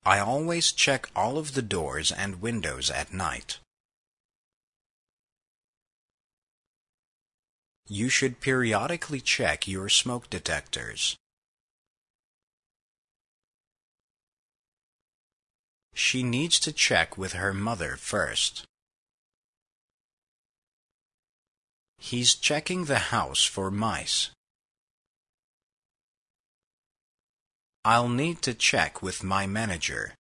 I always check all of the doors and windows at night. You should periodically check your smoke detectors. She needs to check with her mother first. He's checking the house for mice. I'll need to check with my manager.